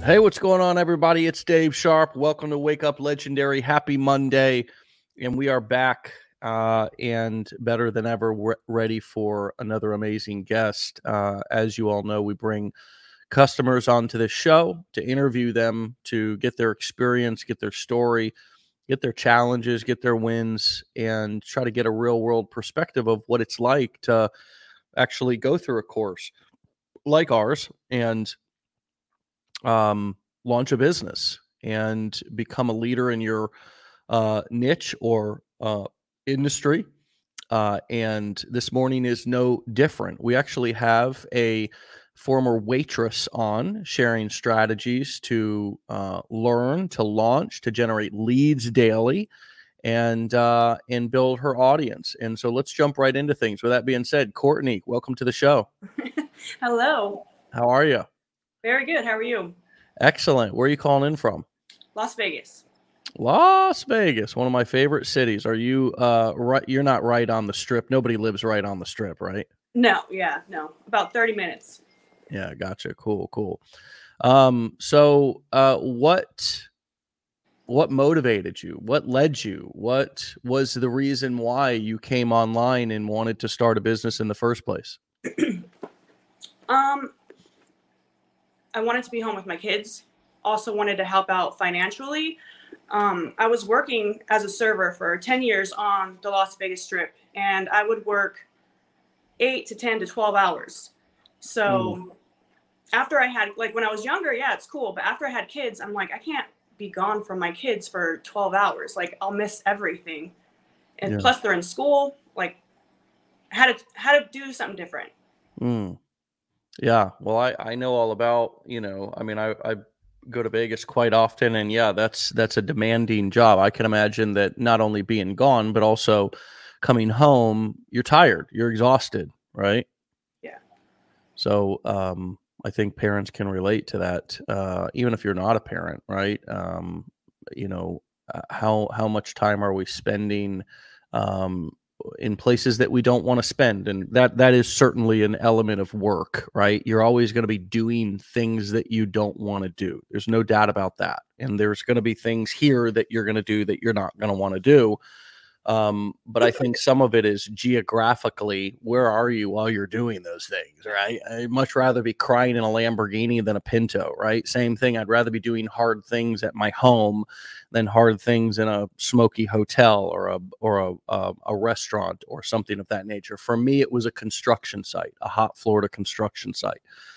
Hey, what's going on, everybody? It's Dave Sharp. Welcome to Wake Up Legendary. Happy Monday. And we are back and better than ever, ready for another amazing guest. As you all know, we bring customers onto the show to interview them, to get their experience, get their story, get their challenges, get their wins, and try to get a real world perspective of what it's like to actually go through a course like ours and launch a business and become a leader in your niche or industry. And this morning is no different. We actually have a former waitress on sharing strategies to learn, to launch, to generate leads daily, and build her audience. And so let's jump right into things. With that being said, Courtney, welcome to the show. Hello. How are you? Very good. How are you? Excellent. Where are you calling in from? Las Vegas. Las Vegas, one of my favorite cities. Are you right? You're not right on the Strip. Nobody lives right on the Strip, right? No. About 30 minutes. Yeah, gotcha. Cool. So what motivated you? What led you? What was the reason why you came online and wanted to start a business in the first place? I wanted to be home with my kids. Also wanted to help out financially. I was working as a server for 10 years on the Las Vegas Strip, and I would work 8 to 10 to 12 hours. So after I had, like, when I was younger, yeah, it's cool. But after I had kids, I'm like, I can't be gone from my kids for 12 hours. Like, I'll miss everything. And plus they're in school. Like, I had to do something different. Yeah. Well, I know all about, I go to Vegas quite often, and yeah, that's a demanding job. I can imagine that not only being gone, but also coming home, you're tired, you're exhausted, right? Yeah. So, I think parents can relate to that, even if you're not a parent, right? How much time are we spending in places that we don't want to spend? And that is certainly an element of work, right? You're always going to be doing things that you don't want to do. There's no doubt about that. And there's going to be things here that you're going to do that you're not going to want to do. But I think some of it is geographically, where are you while you're doing those things, right? I'd much rather be crying in a Lamborghini than a Pinto, right? Same thing. I'd rather be doing hard things at my home than hard things in a smoky hotel or a restaurant or something of that nature. For me, it was a construction site, a hot Florida construction site.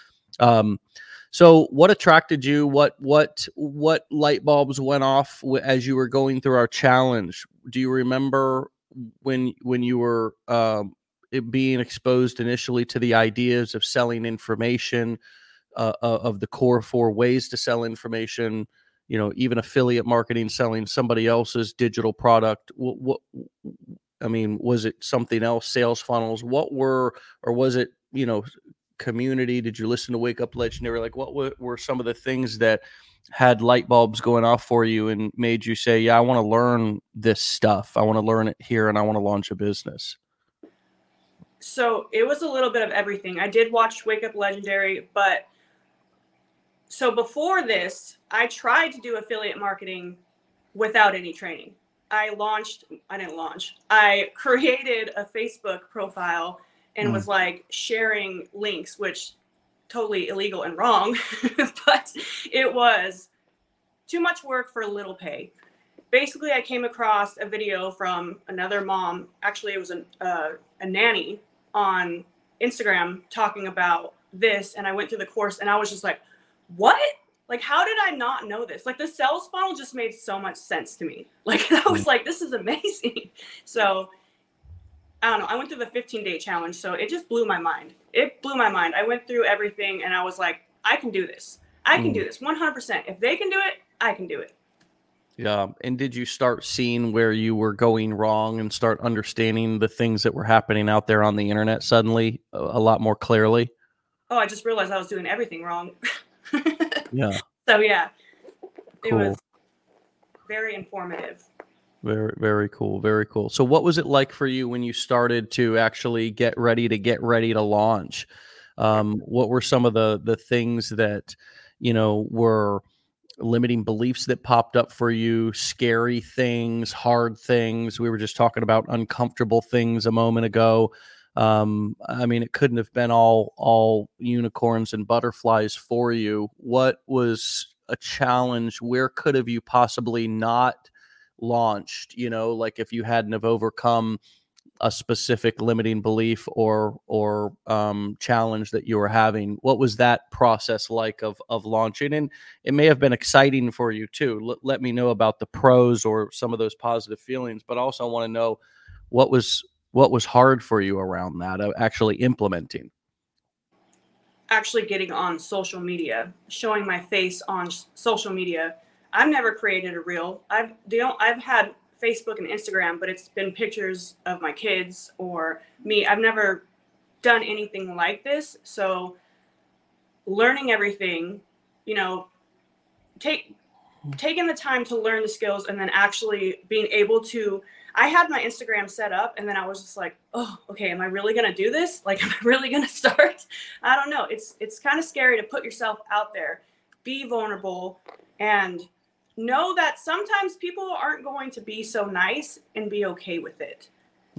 So what attracted you? What light bulbs went off as you were going through our challenge? Do you remember when you were being exposed initially to the ideas of selling information, of the core 4 ways to sell information, even affiliate marketing, selling somebody else's digital product? Was it something else, sales funnels? Or was it, community? Did you listen to Wake Up Legendary? Like, what were some of the things that had light bulbs going off for you and made you say, yeah, I want to learn this stuff. I want to learn it here and I want to launch a business? So it was a little bit of everything. I did watch Wake Up Legendary, but so before this, I tried to do affiliate marketing without any training. I created a Facebook profile and was like sharing links, which totally illegal and wrong, but it was too much work for little pay. Basically, I came across a video from another mom. Actually, it was a nanny on Instagram talking about this, and I went through the course, and I was just like, what? Like, how did I not know this? Like, the sales funnel just made so much sense to me. Like, I was like, this is amazing. So, I don't know. I went through the 15-day challenge, so it just blew my mind. I went through everything, and I was like, I can do this. I can do this 100%. If they can do it, I can do it. Yeah. And did you start seeing where you were going wrong and start understanding the things that were happening out there on the internet suddenly a lot more clearly? Oh, I just realized I was doing everything wrong. Yeah. So, yeah, Cool. It was very informative. Very, very cool. Very cool. So what was it like for you when you started to actually get ready to launch? What were some of the things that were limiting beliefs that popped up for you, scary things, hard things. We were just talking about uncomfortable things a moment ago. It couldn't have been all unicorns and butterflies for you. What was a challenge? Where could have you possibly not launched? Like if you hadn't have overcome a specific limiting belief or challenge that you were having, what was that process like of launching? And it may have been exciting for you too. Let me know about the pros or some of those positive feelings, but also want to know what was hard for you around that, actually implementing. Actually getting on social media, showing my face on social media. I've never created a reel. I've had Facebook and Instagram, but it's been pictures of my kids or me. I've never done anything like this. So learning everything, taking the time to learn the skills and then actually being able to, I had my Instagram set up and then I was just like, oh, okay, am I really going to do this? Like, am I really going to start? I don't know. It's kind of scary to put yourself out there, be vulnerable, and know that sometimes people aren't going to be so nice and be okay with it.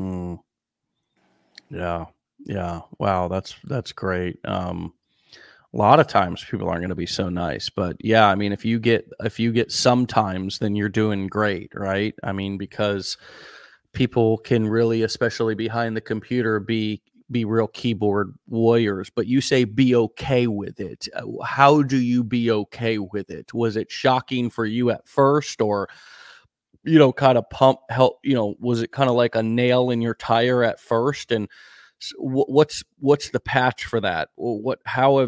Yeah. Wow. That's great. A lot of times people aren't going to be so nice, but yeah, if you get sometimes, then you're doing great, right? Because people can really, especially behind the computer, be real keyboard warriors, but you say be okay with it. How do you be okay with it? Was it shocking for you at first, or kind of was it kind of like a nail in your tire at first? And what's the patch for that? How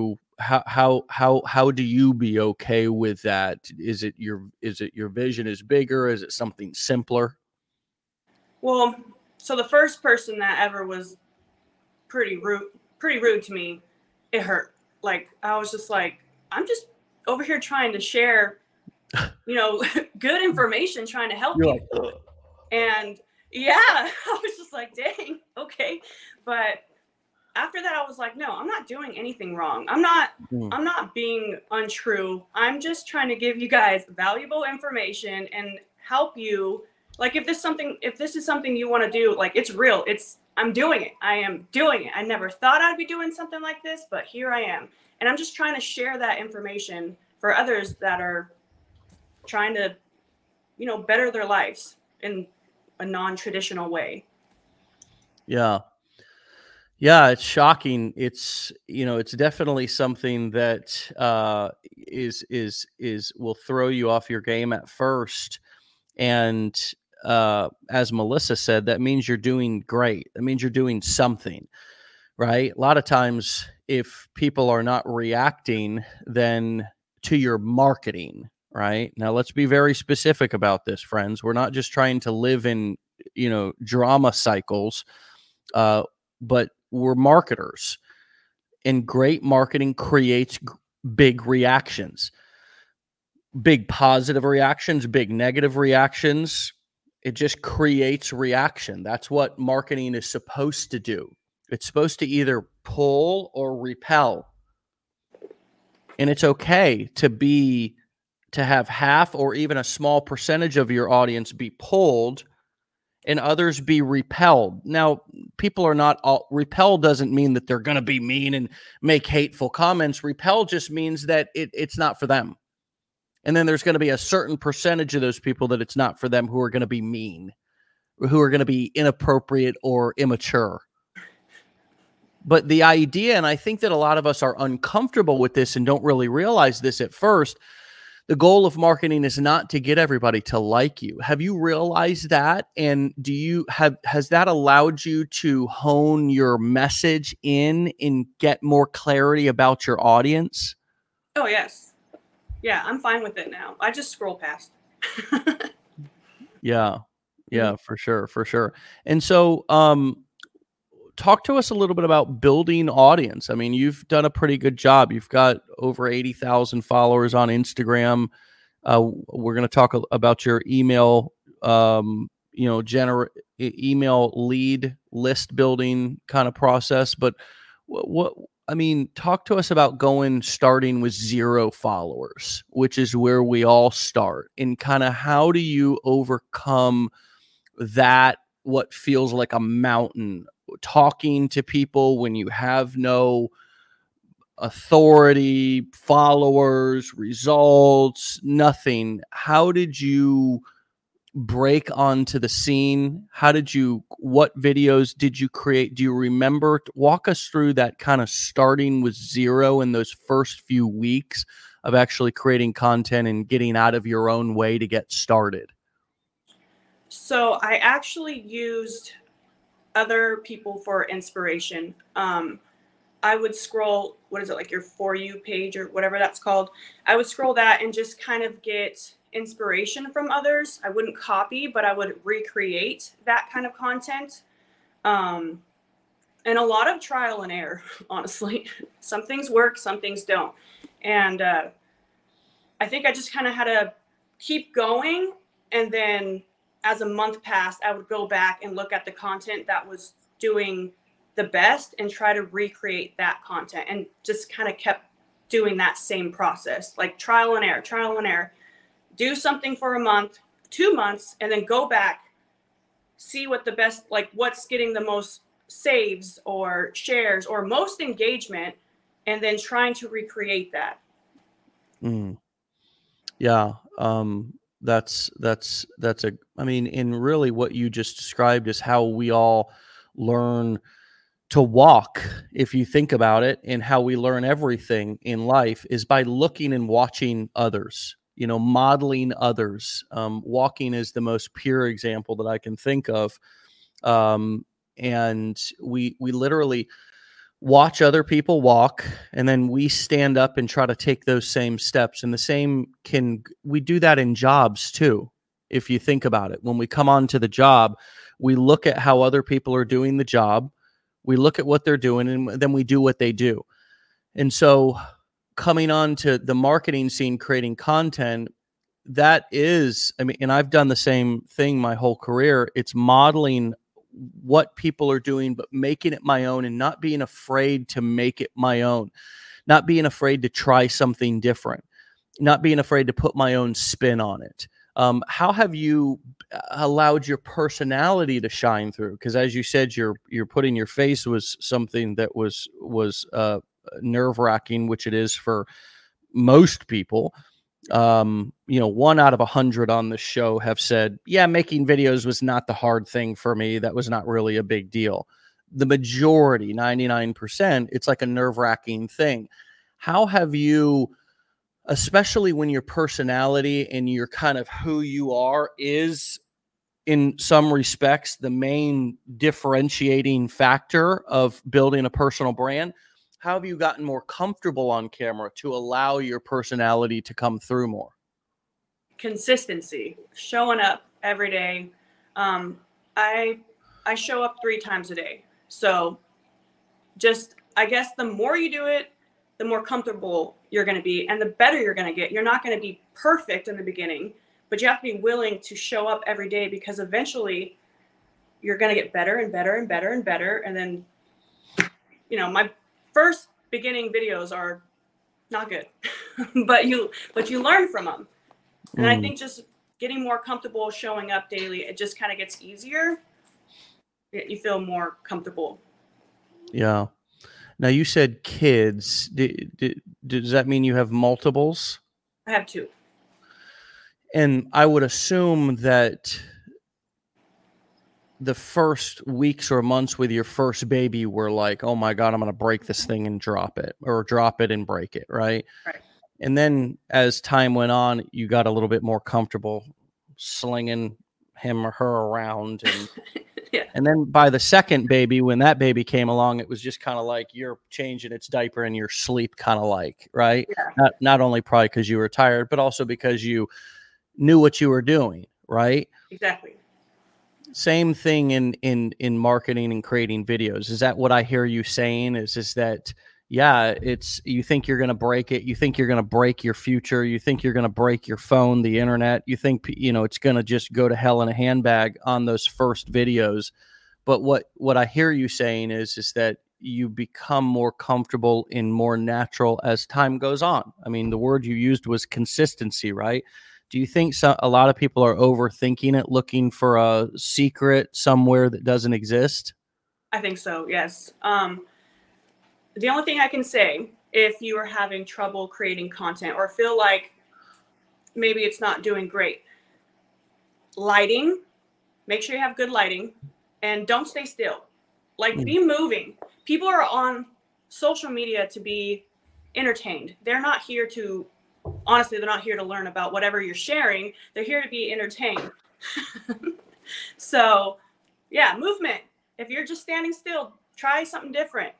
do you be okay with that? Is it your vision is bigger? Is it something simpler? Well, so the first person that ever was pretty rude to me, it hurt. Like, I was just like, I'm just over here trying to share, good information, trying to help people. And yeah, I was just like, dang, okay. But after that, I was like, no, I'm not doing anything wrong. I'm not being untrue. I'm just trying to give you guys valuable information and help you. Like, if this is something you want to do, like, it's real. I'm doing it. I am doing it. I never thought I'd be doing something like this, but here I am. And I'm just trying to share that information for others that are trying to, better their lives in a non-traditional way. Yeah. Yeah, it's shocking. It's definitely something that is will throw you off your game at first. And as Melissa said, that means you're doing great. That means you're doing something, right? A lot of times, if people are not reacting then to your marketing, right? Now, let's be very specific about this, friends. We're not just trying to live in, drama cycles, but we're marketers, and great marketing creates big reactions, big positive reactions, big negative reactions. It just creates reaction. That's what marketing is supposed to do. It's supposed to either pull or repel. And it's okay to have half or even a small percentage of your audience be pulled and others be repelled. Now, people are not all repel doesn't mean that they're going to be mean and make hateful comments. Repel just means that it's not for them. And then there's going to be a certain percentage of those people that it's not for them, who are going to be mean, who are going to be inappropriate or immature. But the idea, and I think that a lot of us are uncomfortable with this and don't really realize this at first, the goal of marketing is not to get everybody to like you. Have you realized that? And has that allowed you to hone your message in and get more clarity about your audience? Oh, yes. Yeah, I'm fine with it now. I just scroll past. Yeah, for sure. And so, talk to us a little bit about building audience. You've done a pretty good job. You've got over 80,000 followers on Instagram. We're going to talk about your email, email lead list building kind of process. But I mean, talk to us about starting with 0 followers, which is where we all start, and kind of how do you overcome that, what feels like a mountain, talking to people when you have no authority, followers, results, nothing. How did you break onto the scene? What videos did you create? Do you remember? Walk us through that kind of starting with 0 in those first few weeks of actually creating content and getting out of your own way to get started. So I actually used other people for inspiration. I would scroll, what is it, like your For You page or whatever that's called. I would scroll that and just kind of get inspiration from others. I wouldn't copy, but I would recreate that kind of content. And a lot of trial and error, honestly. Some things work, some things don't. And I think I just kind of had to keep going. And then as a month passed, I would go back and look at the content that was doing the best and try to recreate that content, and just kind of kept doing that same process, like trial and error, do something for a month, 2 months, and then go back, see what the best, like what's getting the most saves or shares or most engagement, and then trying to recreate that. Yeah. That's I mean, and really what you just described is how we all learn to walk, if you think about it, and how we learn everything in life is by looking and watching others, modeling others. Walking is the most pure example that I can think of. And we literally watch other people walk, and then we stand up and try to take those same steps. And we do that in jobs too. If you think about it, when we come onto the job, we look at how other people are doing the job. We look at what they're doing, and then we do what they do. And so coming on to the marketing scene, creating content, that is, I mean, and I've done the same thing my whole career. It's modeling what people are doing, but making it my own and not being afraid to make it my own, not being afraid to try something different, not being afraid to put my own spin on it. How have you allowed your personality to shine through? Because as you said, you're putting your face was something that was nerve-wracking, which it is for most people. 1 out of 100 on the show have said, yeah, making videos was not the hard thing for me. That was not really a big deal. The majority, 99%, it's like a nerve-wracking thing. How have you, especially when your personality and your kind of who you are is in some respects the main differentiating factor of building a personal brand, how have you gotten more comfortable on camera to allow your personality to come through more? Consistency, showing up every day. I show up 3 times a day. So just, I guess the more you do it, the more comfortable you're going to be and the better you're going to get. You're not going to be perfect in the beginning, but you have to be willing to show up every day, because eventually you're going to get better and better and better and better. And then, my first beginning videos are not good, but you learn from them. And I think just getting more comfortable showing up daily, it just kind of gets easier. You feel more comfortable. Yeah. Now you said kids. Does that mean you have multiples? I have 2. And I would assume that the first weeks or months with your first baby were like, oh my God, I'm going to break this thing and drop it, or drop it and break it, right? Right. And then as time went on, you got a little bit more comfortable slinging him or her around. And yeah. And then by the second baby, when that baby came along, it was just kind of like you're changing its diaper in your sleep, kind of like, right? Yeah. Not only probably because you were tired, but also because you knew what you were doing, right? Exactly. Same thing in marketing and creating videos. Is that what I hear you saying? Is that, yeah, it's, you think you're going to break it. You think you're going to break your future. You think you're going to break your phone, the internet. You think, it's going to just go to hell in a handbag on those first videos. But what I hear you saying is that you become more comfortable in more natural as time goes on. I mean, the word you used was consistency, right? Do you think a lot of people are overthinking it, looking for a secret somewhere that doesn't exist? I think so, yes. The only thing I can say, if you are having trouble creating content or feel like maybe it's not doing great, lighting, make sure you have good lighting, and don't stay still. Like, be moving. People are on social media to be entertained. They're not here to, honestly, they're not here to learn about whatever you're sharing. They're here to be entertained. So, yeah, movement. If you're just standing still, try something different.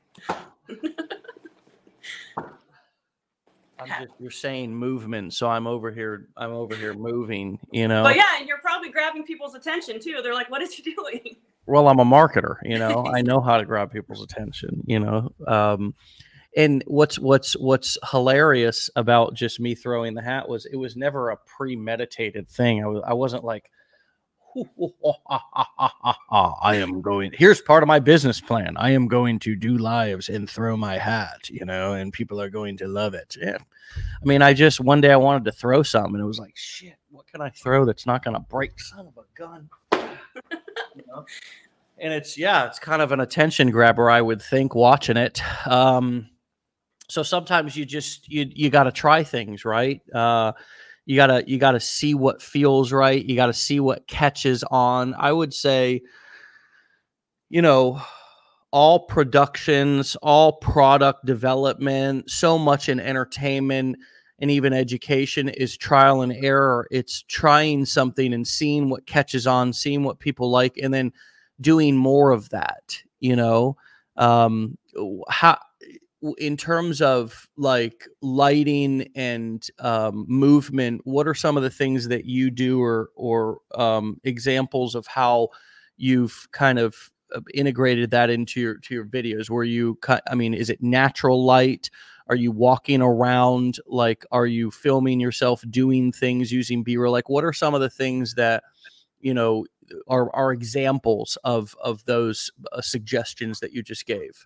You're saying movement, so I'm over here moving, you know. But yeah, and you're probably grabbing people's attention too. They're like, what is he doing? Well, I'm a marketer, you know. I know how to grab people's attention, you know. And what's hilarious about just me throwing the hat was it was never a premeditated thing. I wasn't like, I am going, here's part of my business plan. I am going to do lives and throw my hat, you know, and people are going to love it. Yeah. I mean, one day I wanted to throw something and it was like, shit, what can I throw that's not going to break? Son of a gun. You know? And it's kind of an attention grabber, I would think, watching it. So sometimes you got to try things, right? You gotta see what feels right. You gotta see what catches on. I would say, you know, all productions, all product development, so much in entertainment and even education is trial and error. It's trying something and seeing what catches on, seeing what people like, and then doing more of that, you know. In terms of like lighting and movement, what are some of the things that you do or examples of how you've kind of integrated that into your videos where is it natural light? Are you walking around? Like, are you filming yourself doing things using B-roll? Like, what are some of the things that, you know, are examples of those suggestions that you just gave?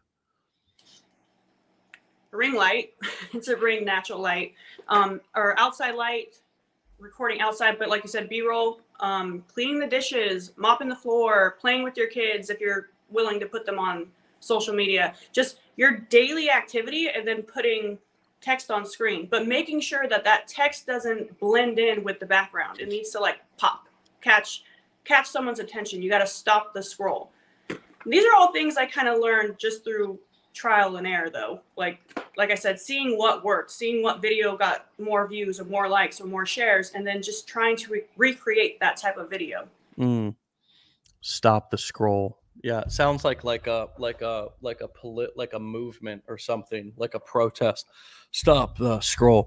Ring light. It's a ring natural light, or outside light, recording outside. But like you said, B-roll, cleaning the dishes, mopping the floor, playing with your kids if you're willing to put them on social media. Just your daily activity, and then putting text on screen, but making sure that text doesn't blend in with the background. It needs to like pop, catch someone's attention. You got to stop the scroll. These are all things I kind of learned just through trial and error, though. Like I said, seeing what worked, seeing what video got more views or more likes or more shares, and then just trying to recreate that type of video. Stop the scroll. Yeah, it sounds like a movement or something, like a protest. Stop the scroll.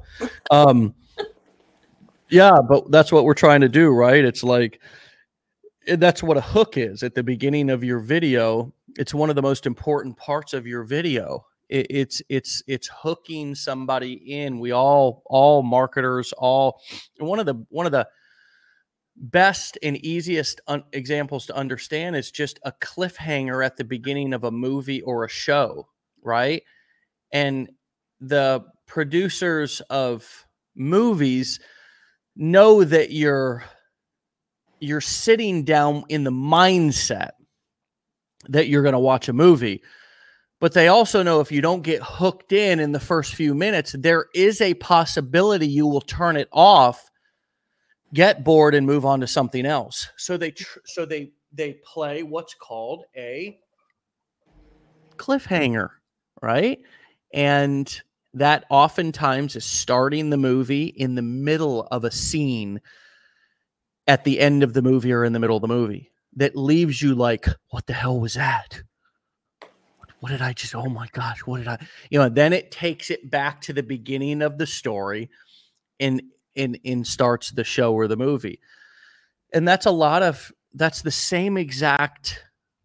Yeah, but that's what we're trying to do, right? It's like, that's what a hook is at the beginning of your video. It's one of the most important parts of your video. It's hooking somebody in. We all marketers, one of the best and easiest examples to understand is just a cliffhanger at the beginning of a movie or a show, right? And the producers of movies know that you're sitting down in the mindset that you're going to watch a movie, but they also know if you don't get hooked in the first few minutes, there is a possibility you will turn it off, get bored, and move on to something else. So they play what's called a cliffhanger, right? And that oftentimes is starting the movie in the middle of a scene at the end of the movie or in the middle of the movie that leaves you like, what the hell was that? What did I just, oh my gosh, what did I, then it takes it back to the beginning of the story and starts the show or the movie. And that's the same exact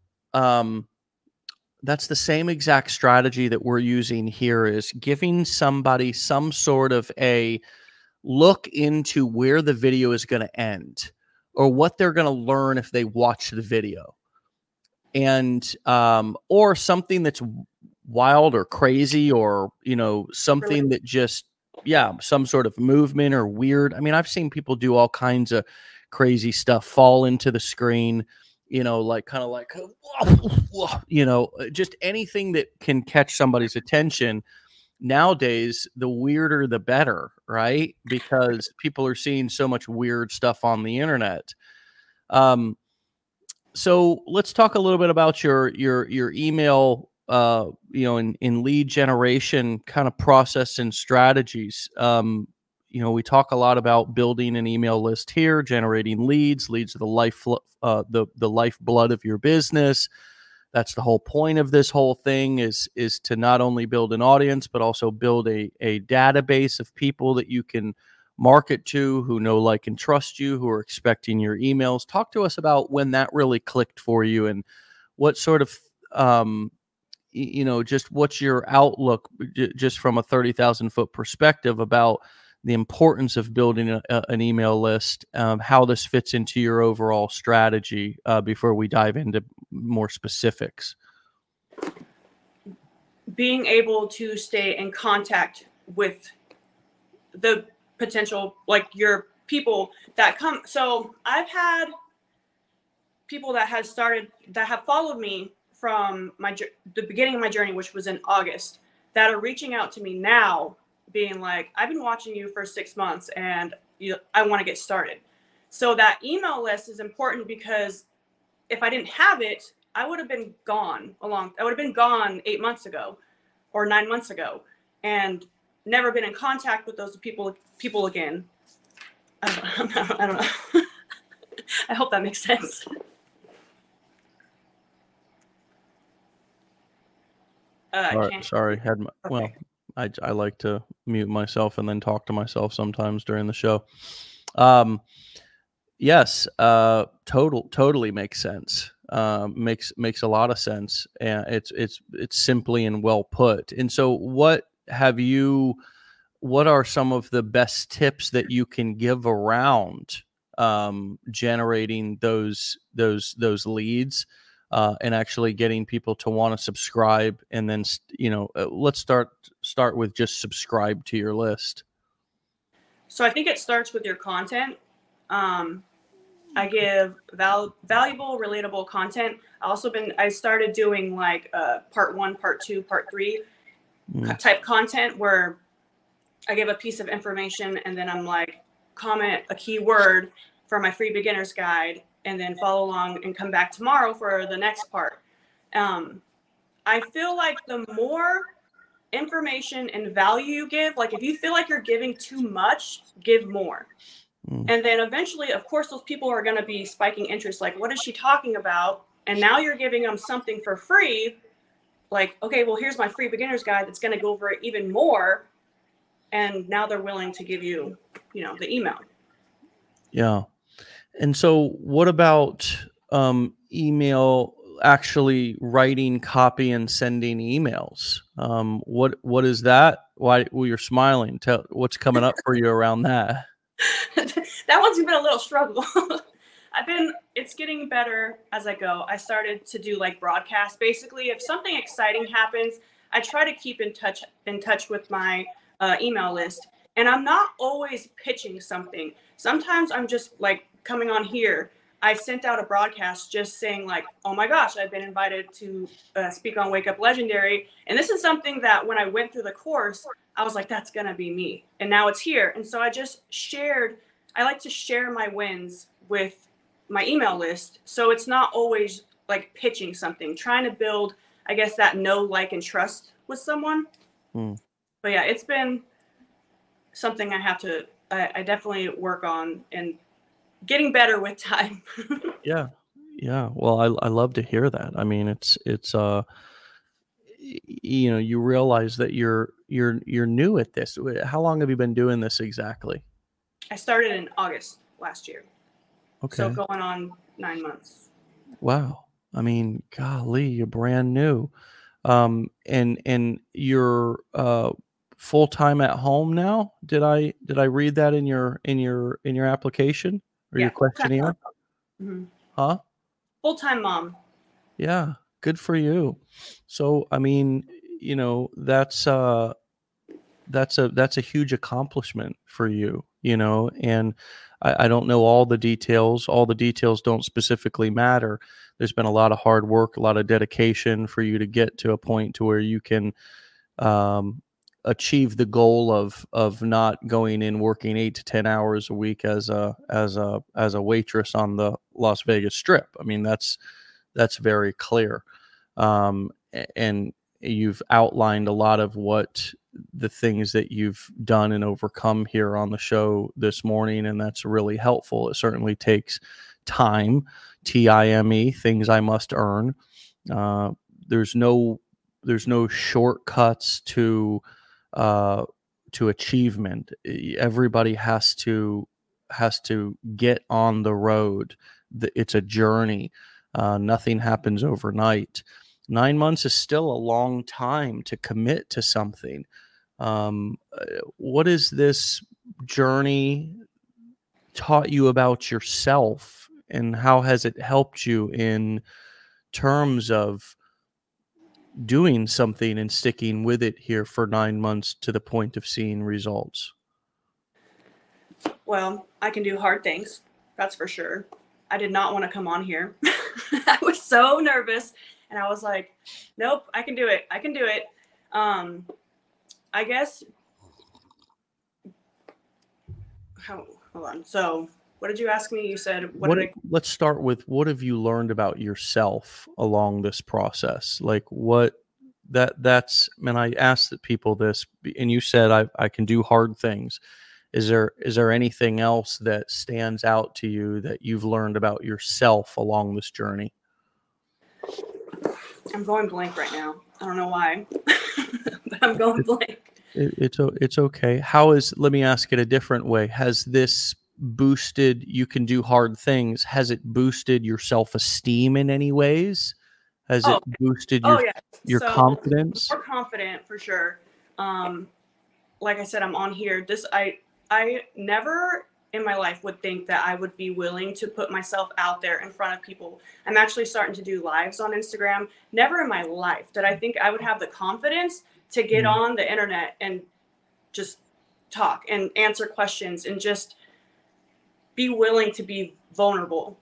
strategy that we're using here, is giving somebody some sort of a look into where the video is going to end or what they're going to learn if they watch the video. And or something that's wild or crazy, or, you know, something that just, some sort of movement or weird. I mean, I've seen people do all kinds of crazy stuff, fall into the screen, you know, like kind of like, you know, just anything that can catch somebody's attention. Nowadays, the weirder the better, right? Because people are seeing so much weird stuff on the internet. So let's talk a little bit about your email, you know, in lead generation kind of process and strategies. You know, we talk a lot about building an email list here, generating leads. Leads are the lifeblood of your business. That's the whole point of this whole thing is to not only build an audience, but also build a database of people that you can market to, who know, like, and trust you, who are expecting your emails. Talk to us about when that really clicked for you, and what sort of, you know, just what's your outlook, just from a 30,000 foot perspective, about the importance of building an email list, how this fits into your overall strategy, before we dive into more specifics. Being able to stay in contact with the potential, like, your people that come. So I've had people that have followed me from the beginning of my journey, which was in August, that are reaching out to me now, being like, I've been watching you for 6 months and I want to get started. So that email list is important, because if I didn't have it, I would have been gone 8 months ago or 9 months ago, and never been in contact with those people again. I don't know. I hope that makes sense. All right, sorry. Well, I like to mute myself and then talk to myself sometimes during the show. Yes, totally makes sense. Makes a lot of sense, and it's simply and well put. And so, what are some of the best tips that you can give around generating those leads, and actually getting people to want to subscribe? And then, you know, let's start with just subscribe to your list. So I think it starts with your content. I give valuable, relatable content. I started doing like part 1, part 2, part 3 type content, where I give a piece of information and then I'm like, comment a keyword for my free beginner's guide, and then follow along and come back tomorrow for the next part. I feel like the more information and value you give, like, if you feel like you're giving too much, give more. And then eventually, of course, those people are going to be spiking interest. Like, what is she talking about? And now you're giving them something for free. Like, okay, well, here's my free beginner's guide that's going to go over it even more. And now they're willing to give you, you know, the email. Yeah. And so what about email, actually writing copy and sending emails? What is that? Why, well, you're smiling. Tell what's coming up for you around that. That one's been a little struggle. It's getting better as I go. I started to do like broadcasts. Basically, if something exciting happens, I try to keep in touch with my email list. And I'm not always pitching something. Sometimes I'm just like coming on here. I sent out a broadcast just saying like, oh my gosh, I've been invited to speak on Wake Up Legendary. And this is something that when I went through the course, I was like, that's going to be me. And now it's here. And so I like to share my wins with my email list. So it's not always like pitching something, trying to build, I guess, that know, like, and trust with someone. But yeah, it's been something I definitely work on and getting better with time. Yeah. Well, I love to hear that. I mean, it's you know, you realize that you're new at this. How long have you been doing this exactly? I started in August last year. Okay. So going on 9 months. Wow. I mean, golly, you're brand new. And you're full-time at home now? Did I read that in your application or your questionnaire? Mm-hmm. Huh? Full-time mom. Yeah, good for you. So, I mean, that's a huge accomplishment for you, and I don't know all the details. All the details don't specifically matter. There's been a lot of hard work, a lot of dedication for you to get to a point to where you can achieve the goal of not going in working 8 to 10 hours a week as a waitress on the Las Vegas Strip. I mean, that's very clear. And you've outlined a lot of what the things that you've done and overcome here on the show this morning, and that's really helpful. It certainly takes time, TIME, things I must earn. There's no shortcuts to achievement. Everybody has to get on the road. It's a journey. Nothing happens overnight. 9 months is still a long time to commit to something. What has this journey taught you about yourself, and how has it helped you in terms of doing something and sticking with it here for 9 months to the point of seeing results? Well, I can do hard things. That's for sure. I did not want to come on here. I was so nervous, and I was like, nope, I can do it. I can do it. I guess. Hold on. So what did you ask me? You said, let's start with, what have you learned about yourself along this process? Like that's, man, I asked people this, and you said, I can do hard things. Is there anything else that stands out to you that you've learned about yourself along this journey? I'm going blank right now. I don't know why, but I'm going blank. It's okay. Let me ask it a different way. Has this boosted, you can do hard things, has it boosted your self-esteem in any ways? Has it boosted your confidence? More confident for sure. Like I said, I'm on here. I never in my life would think that I would be willing to put myself out there in front of people. I'm actually starting to do lives on Instagram. Never in my life did I think I would have the confidence to get on the internet and just talk and answer questions and just be willing to be vulnerable.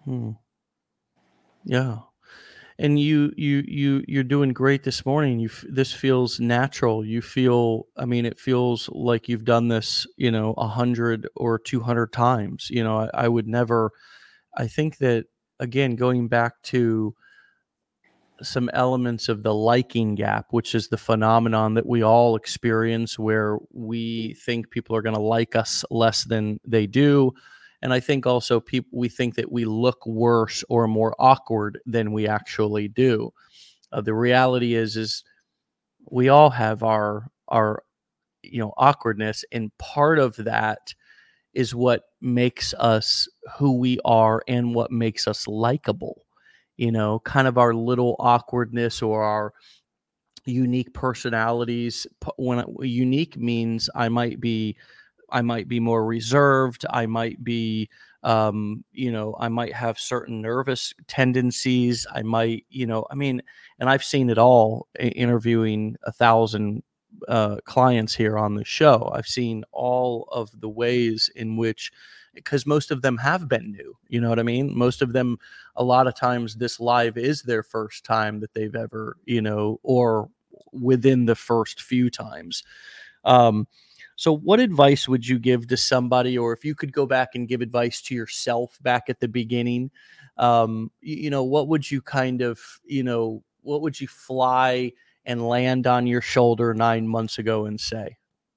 Yeah. And you're doing great this morning. This feels natural. You feel, I mean, it feels like you've done this, 100 or 200 times. I would never, I think that, again, going back to some elements of the liking gap, which is the phenomenon that we all experience, where we think people are going to like us less than they do. And I think also we think that we look worse or more awkward than we actually do. The reality is we all have our awkwardness, and part of that is what makes us who we are and what makes us likable. Kind of our little awkwardness or our unique personalities. When unique means I might be more reserved. I might be, I might have certain nervous tendencies. I might, and I've seen it all interviewing 1,000 clients here on the show. I've seen all of the ways in which, because most of them have been new, you know what I mean? Most of them, a lot of times this live is their first time that they've ever, or within the first few times. So what advice would you give to somebody, or if you could go back and give advice to yourself back at the beginning, what would you kind of, what would you fly and land on your shoulder 9 months ago and say?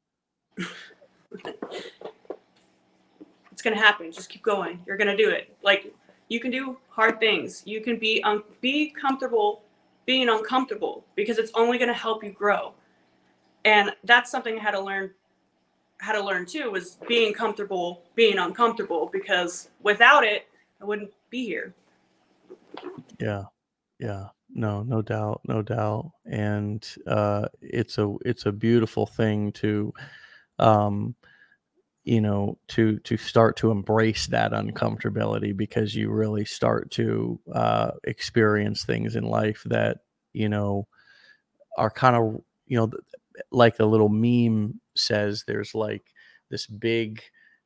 It's going to happen. Just keep going. You're going to do it. Like, you can do hard things. You can be comfortable being uncomfortable, because it's only going to help you grow. And that's something I had to learn too, was being comfortable, being uncomfortable, because without it, I wouldn't be here. Yeah. No doubt. And it's a beautiful thing to, to start to embrace that uncomfortability, because you really start to experience things in life that, are kind of, like the little meme says, there's like this big,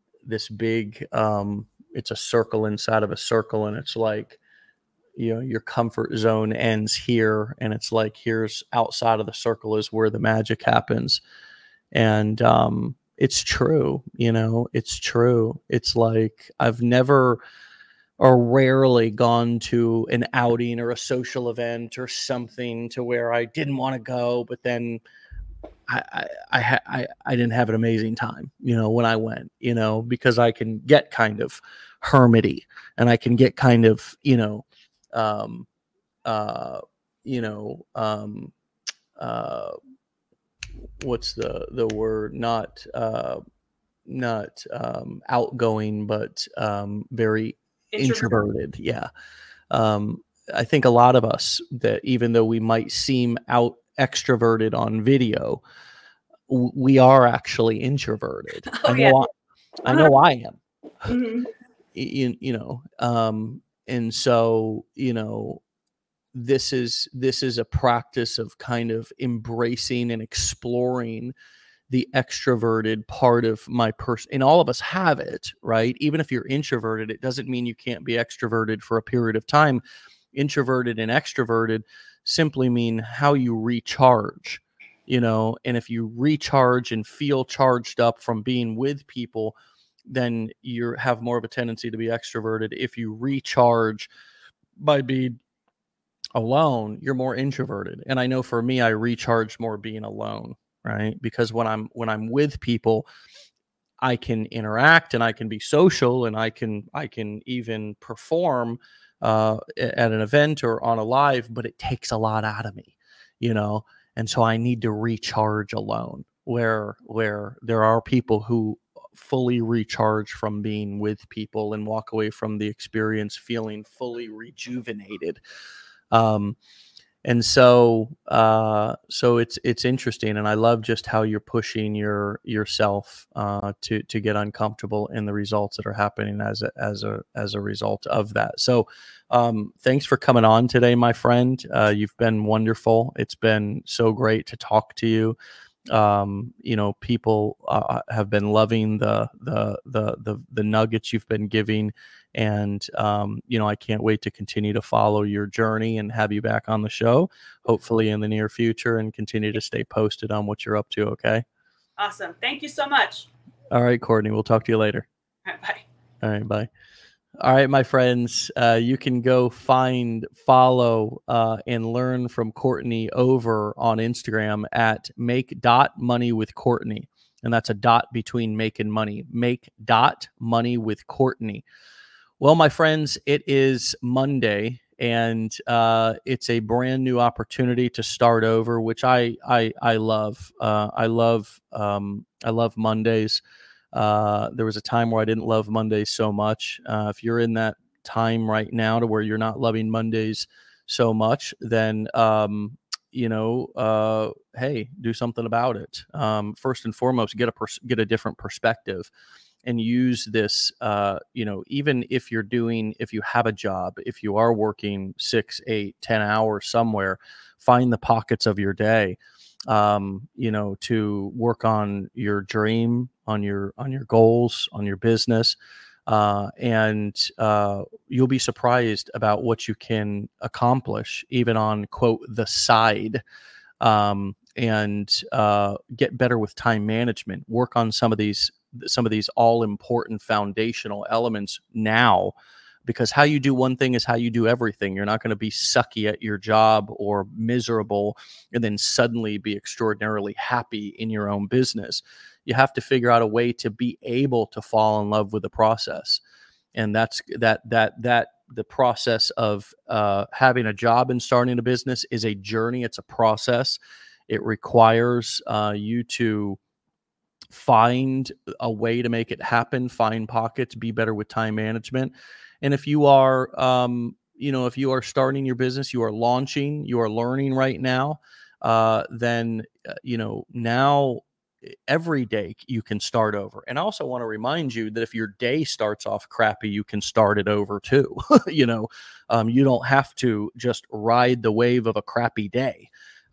it's a circle inside of a circle. And it's like, your comfort zone ends here. And it's like, here's outside of the circle is where the magic happens. And, it's true, it's true. It's like, I've never or rarely gone to an outing or a social event or something to where I didn't want to go, but then I didn't have an amazing time, when I went, because I can get kind of hermity, and I can get kind of, um, what's the word? Not outgoing, but very introverted. Yeah. I think a lot of us, that even though we might seem extroverted on video, we are actually introverted. Oh, I know. I know I am. Mm-hmm. And so, this is a practice of kind of embracing and exploring the extroverted part of my person. And all of us have it, right? Even if you're introverted, it doesn't mean you can't be extroverted for a period of time. Introverted and extroverted simply mean how you recharge, and if you recharge and feel charged up from being with people, then you have more of a tendency to be extroverted. If you recharge by being alone, you're more introverted. And I know for me, I recharge more being alone, right? Because when I'm with people, I can interact and I can be social, and I can even perform at an event or on a live, but it takes a lot out of me, and so I need to recharge alone, where there are people who fully recharge from being with people and walk away from the experience feeling fully rejuvenated. And so it's interesting, and I love just how you're pushing yourself to get uncomfortable in the results that are happening as a result of that. So thanks for coming on today, my friend. You've been wonderful. It's been so great to talk to you. People have been loving the nuggets you've been giving. And, I can't wait to continue to follow your journey and have you back on the show, hopefully in the near future, and continue to stay posted on what you're up to. Okay. Awesome. Thank you so much. All right, Courtney, we'll talk to you later. All right, bye. All right. Bye. All right, my friends, you can go follow, and learn from Courtney over on Instagram at make.moneywithcourtney. And that's a dot between make and money. Make.moneywithcourtney. Well, my friends, it is Monday, and it's a brand new opportunity to start over, which I love. I love Mondays. There was a time where I didn't love Mondays so much. If you're in that time right now to where you're not loving Mondays so much, then hey, do something about it. First and foremost, get a different perspective. And use this, even if you have a job, if you are working 6, 8, 10 hours somewhere, find the pockets of your day, to work on your dream, on your goals, on your business. And you'll be surprised about what you can accomplish, even on, quote, the side. And get better with time management. Work on some of these all important foundational elements now, because how you do one thing is how you do everything. You're not going to be sucky at your job or miserable and then suddenly be extraordinarily happy in your own business. You have to figure out a way to be able to fall in love with the process. And that's the process of having a job and starting a business is a journey. It's a process. It requires you to find a way to make it happen, find pockets, be better with time management. And if you are, if you are starting your business, you are launching, you are learning right now, then, now every day you can start over. And I also want to remind you that if your day starts off crappy, you can start it over too. You don't have to just ride the wave of a crappy day.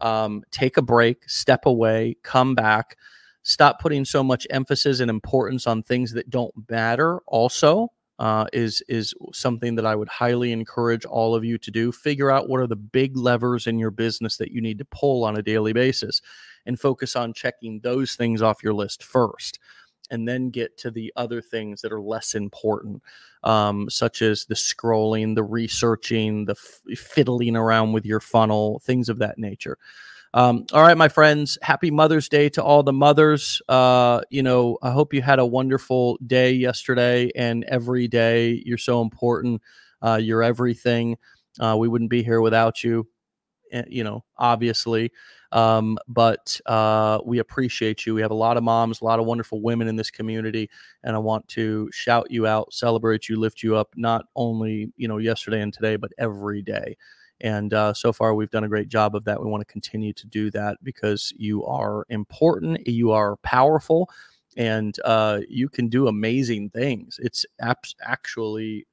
take a break, step away, come back, stop putting so much emphasis and importance on things that don't matter also. Is something that I would highly encourage all of you to do. Figure out what are the big levers in your business that you need to pull on a daily basis and focus on checking those things off your list first, and then get to the other things that are less important, such as the scrolling, the researching, the fiddling around with your funnel, things of that nature. All right, my friends, happy Mother's Day to all the mothers. I hope you had a wonderful day yesterday and every day. You're so important. You're everything. We wouldn't be here without you, obviously. But we appreciate you. We have a lot of moms, a lot of wonderful women in this community, and I want to shout you out, celebrate you, lift you up, not only, yesterday and today, but every day. And so far, we've done a great job of that. We want to continue to do that because you are important, you are powerful, and you can do amazing things. It's actually,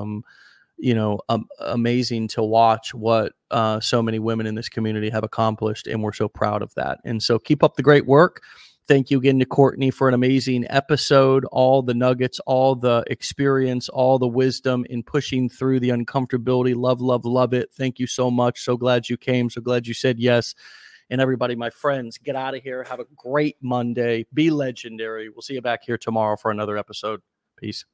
amazing to watch what so many women in this community have accomplished, and we're so proud of that. And so keep up the great work. Thank you again to Courtney for an amazing episode, all the nuggets, all the experience, all the wisdom in pushing through the uncomfortability. Love, love, love it. Thank you so much. So glad you came. So glad you said yes. And everybody, my friends, get out of here. Have a great Monday. Be legendary. We'll see you back here tomorrow for another episode. Peace.